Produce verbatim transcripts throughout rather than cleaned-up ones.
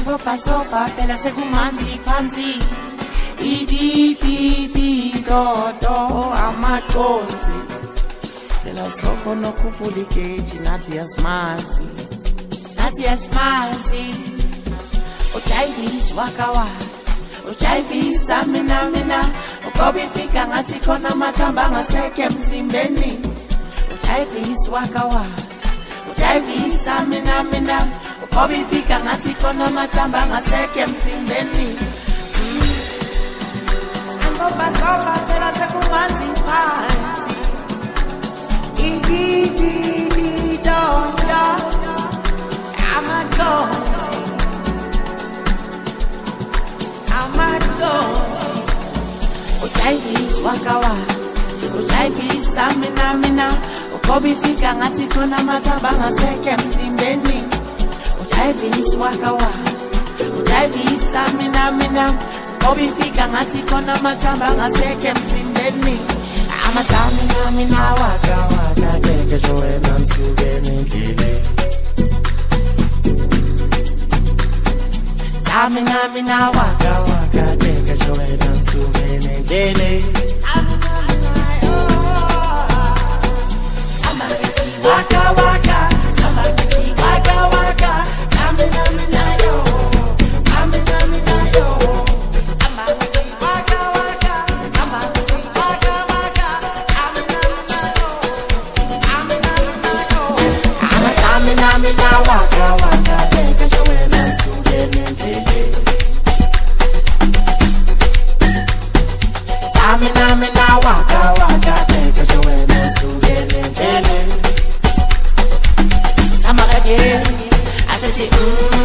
sopa sopa phela sekumanzi phansi idi di di do do amaconzi phela soko nokhuphula igeji nathi yasimazi nathi yasimazi uJavis wakawa uJavis mina mina ugobi fika ngathi khona mathamba ngaseke emzimbeni uJavis wakawa uJavis mina mina ugobi fika ngathi khona mathamba ngaseke emzimbeni angoba soba phela sekumanzi phansi idi di di do do amaconzi amaconzi uJavis wakawa uJavis mina mina ugobi fika ngathi khona mathamba ngaseke emzimbeni uJavis wakawa uJavis mina mina ugobi fika ngathi khona mathamba ngaseke emzimbeni amathami nami nawaka waka keke joena nsuke nendlini Tami nami nawaka waka keke joena nsuke nendlini Waka waka, somebody see waka waka, nami nami na yo, nami nami na yo. Somebody see waka waka, somebody see waka waka, nami nami na yo, nami nami na yo. Ama nami nami na waka waka, keke joena nsuke nendlini. Nami nami na waka waka, keke joena nsuke nendlini. Yeah, I said it.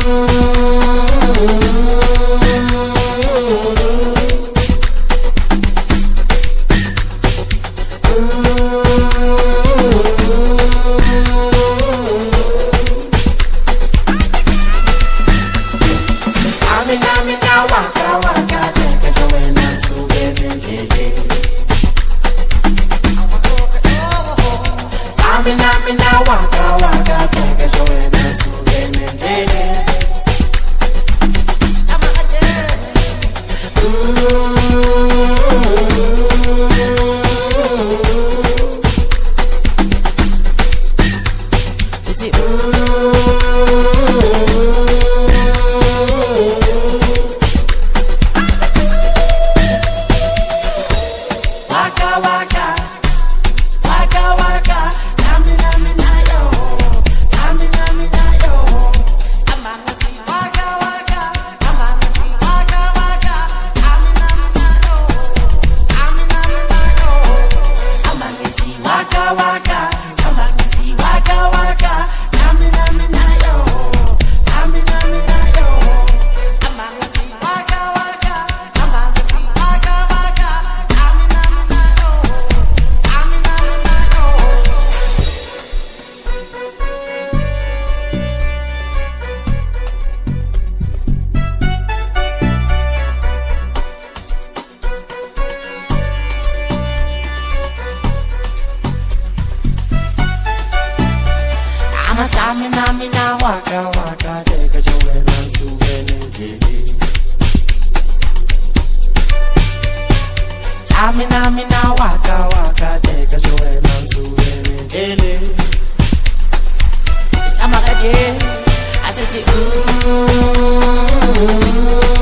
Nami nami na waka waka, keke joena nsuke nendlini. Nami nami na waka waka, keke joena nsuke nendlini. Waka waka, waka waka, nami nami na yo, nami nami na yo. Amanga si waka waka, amanga si waka waka, nami nami na yo, nami nami na yo. Amanga si waka waka, amanga si waka waka, nami nami na yo, nami nami na yo. Amanga si waka waka, amanga si waka waka, nami nami na yo, nami nami na yo. Ama tami nami na waka waka, keke joena nsuke nendlini. Tami nami na waka waka, keke joena nsuke nendlini. Sama again, I said it.